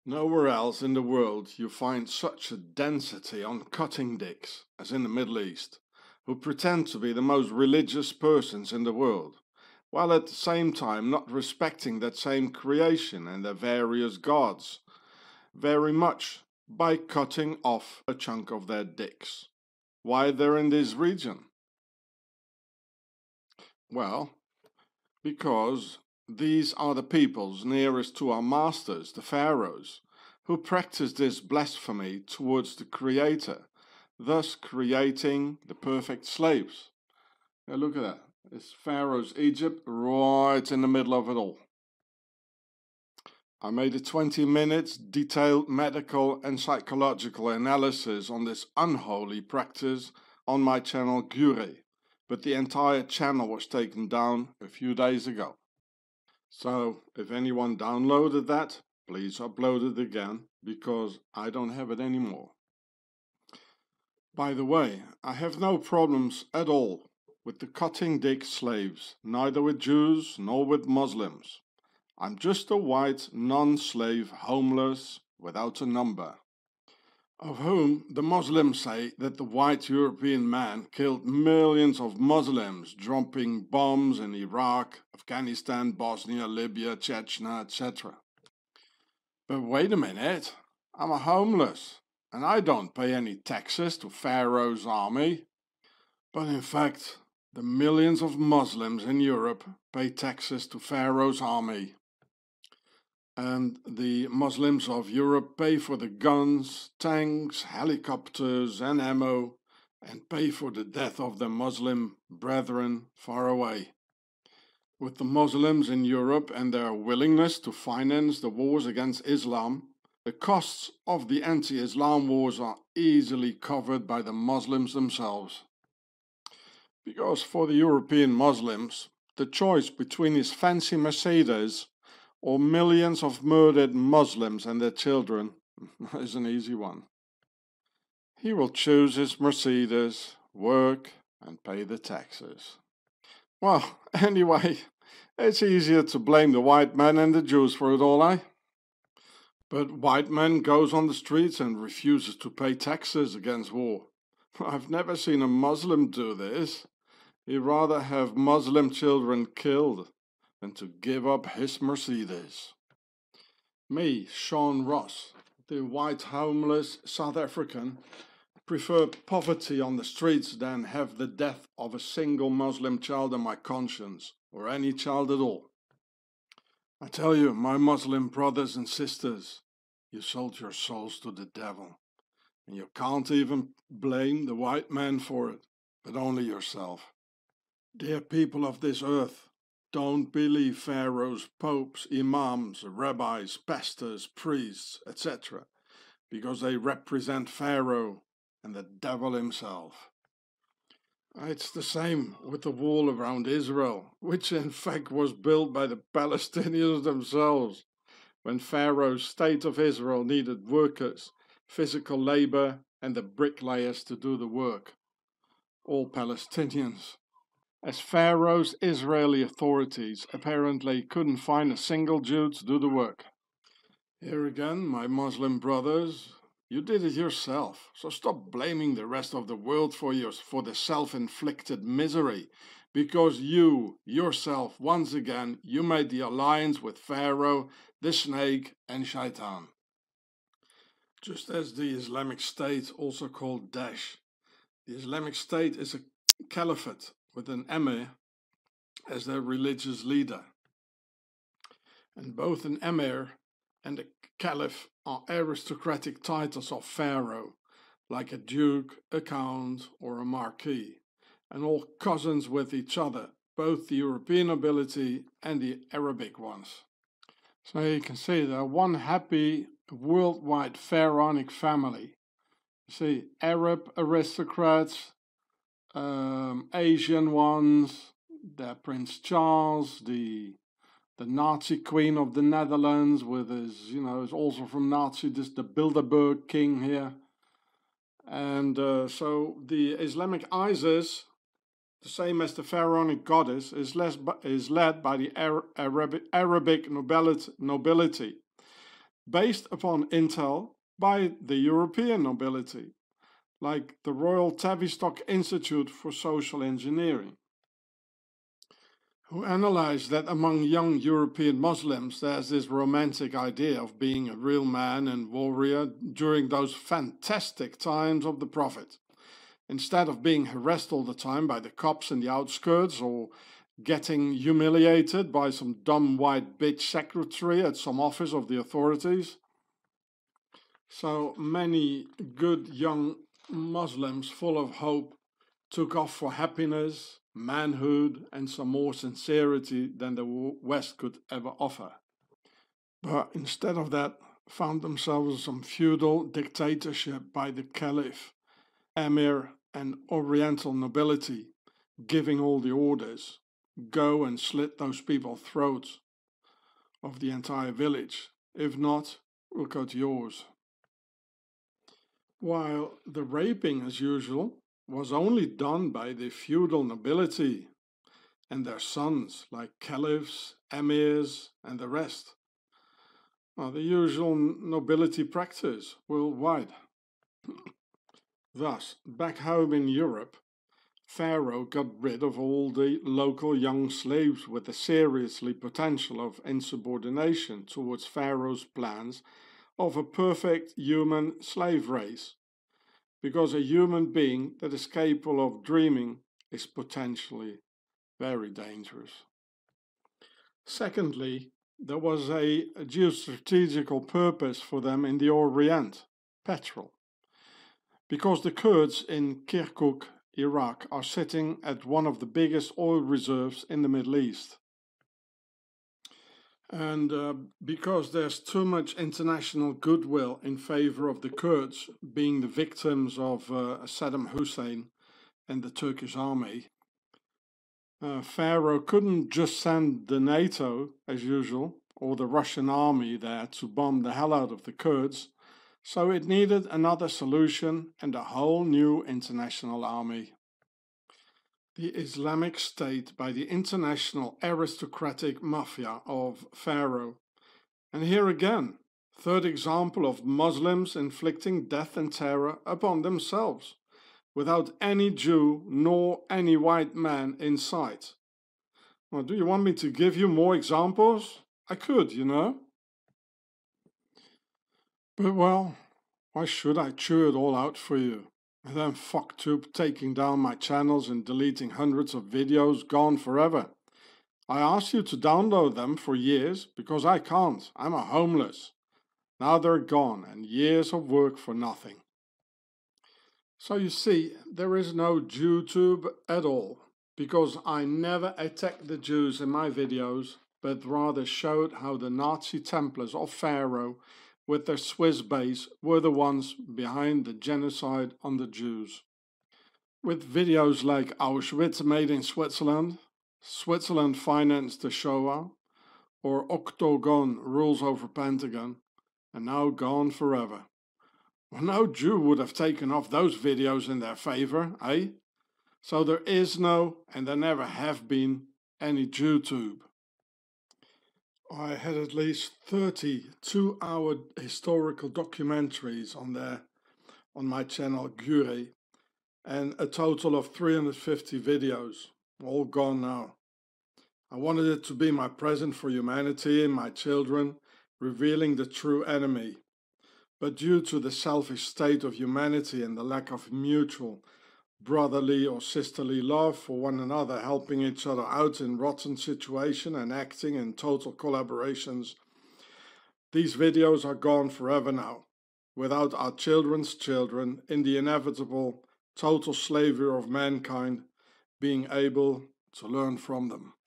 Nowhere else in the world you find such a density on cutting dicks as in the Middle East, who pretend to be the most religious persons in the world, while at the same time not respecting that same creation and their various gods very much by cutting off a chunk of their dicks. Why they're in this region? Well, because these are the peoples nearest to our masters, the pharaohs, who practice this blasphemy towards the Creator, thus creating the perfect slaves. Now look at that. It's Pharaoh's Egypt right in the middle of it all. I made a 20 minutes detailed medical and psychological analysis on this unholy practice on my channel Gure, but the entire channel was taken down a few days ago. So if anyone downloaded that, please upload it again, because I don't have it anymore. By the way, I have no problems at all with the cutting dick slaves, neither with Jews nor with Muslims. I'm just a white, non-slave, homeless, without a number, of whom the Muslims say that the white European man killed millions of Muslims, dropping bombs in Iraq, Afghanistan, Bosnia, Libya, Chechnya, etc. But wait a minute, I'm a homeless, and I don't pay any taxes to Pharaoh's army. But in fact, the millions of Muslims in Europe pay taxes to Pharaoh's army. And the Muslims of Europe pay for the guns, tanks, helicopters and ammo, and pay for the death of their Muslim brethren far away. With the Muslims in Europe and their willingness to finance the wars against Islam, the costs of the anti-Islam wars are easily covered by the Muslims themselves. Because for the European Muslims, the choice between his fancy Mercedes or millions of murdered Muslims and their children is an easy one. He will choose his Mercedes, work, and pay the taxes. Well, anyway, it's easier to blame the white man and the Jews for it all, eh? But white man goes on the streets and refuses to pay taxes against war. I've never seen a Muslim do this. He'd rather have Muslim children killed than to give up his Mercedes. Me, Sean Ross, the white homeless South African, prefer poverty on the streets than have the death of a single Muslim child on my conscience, or any child at all. I tell you, my Muslim brothers and sisters, you sold your souls to the devil, and you can't even blame the white man for it, but only yourself. Dear people of this earth, don't believe pharaohs, popes, imams, rabbis, pastors, priests, etc., because they represent Pharaoh and the devil himself. It's the same with the wall around Israel, which in fact was built by the Palestinians themselves, when Pharaoh's state of Israel needed workers, physical labor, and the bricklayers to do the work. All Palestinians. As Pharaoh's Israeli authorities apparently couldn't find a single Jew to do the work. Here again, my Muslim brothers, you did it yourself, so stop blaming the rest of the world for the self-inflicted misery, because you, yourself, once again, you made the alliance with Pharaoh, the snake, and Shaitan. Just as the Islamic State, also called Daesh. The Islamic State is a caliphate with an emir as their religious leader. And both an emir and a caliph are aristocratic titles of pharaoh, like a duke, a count, or a marquis, and all cousins with each other, both the European nobility and the Arabic ones. So you can see they're one happy worldwide pharaonic family. You see, Arab aristocrats, Asian ones, the Prince Charles, the Nazi Queen of the Netherlands, with his, is also from Nazi, this the Bilderberg king here. And so the Islamic ISIS, the same as the pharaonic goddess, is led by the Arabic nobility. based upon intel by the European nobility, like the Royal Tavistock Institute for Social Engineering, who analyzed that among young European Muslims there's this romantic idea of being a real man and warrior during those fantastic times of the Prophet, instead of being harassed all the time by the cops in the outskirts or getting humiliated by some dumb white bitch secretary at some office of the authorities. So many good young Muslims full of hope took off for happiness, manhood, and some more sincerity than the West could ever offer. But instead of that, found themselves in some feudal dictatorship by the caliph, emir, and oriental nobility, giving all the orders. Go and slit those people's throats of the entire village. If not, we'll cut yours. While the raping, as usual, was only done by the feudal nobility and their sons, like caliphs, emirs, and the rest. Well, the usual nobility practice worldwide. Thus, back home in Europe, Pharaoh got rid of all the local young slaves with the seriously potential of insubordination towards Pharaoh's plans of a perfect human slave race, because a human being that is capable of dreaming is potentially very dangerous. Secondly, there was a geostrategical purpose for them in the Orient, petrol, because the Kurds in Kirkuk, Iraq, are sitting at one of the biggest oil reserves in the Middle East. And because there's too much international goodwill in favor of the Kurds being the victims of Saddam Hussein and the Turkish army, Pharaoh couldn't just send the NATO, as usual, or the Russian army there to bomb the hell out of the Kurds, so it needed another solution and a whole new international army. The Islamic State by the international aristocratic mafia of Pharaoh. And here again, third example of Muslims inflicting death and terror upon themselves, without any Jew nor any white man in sight. Well, do you want me to give you more examples? I could, you know. But well, why should I chew it all out for you? And then FuckTube taking down my channels and deleting hundreds of videos gone forever. I asked you to download them for years because I can't. I'm a homeless. Now they're gone and years of work for nothing. So you see, there is no JewTube at all, because I never attacked the Jews in my videos, but rather showed how the Nazi Templars of Pharaoh with their Swiss base were the ones behind the genocide on the Jews. With videos like Auschwitz made in Switzerland, Switzerland financed the Shoah, or Octagon rules over Pentagon, and now gone forever. Well, no Jew would have taken off those videos in their favor, eh? So there is no, and there never have been, any JewTube. I had at least 30 two-hour historical documentaries on there, on my channel Gure, and a total of 350 videos, all gone now. I wanted it to be my present for humanity and my children, revealing the true enemy. But due to the selfish state of humanity and the lack of mutual brotherly or sisterly love for one another, helping each other out in rotten situation and acting in total collaborations, these videos are gone forever now, without our children's children in the inevitable total slavery of mankind being able to learn from them.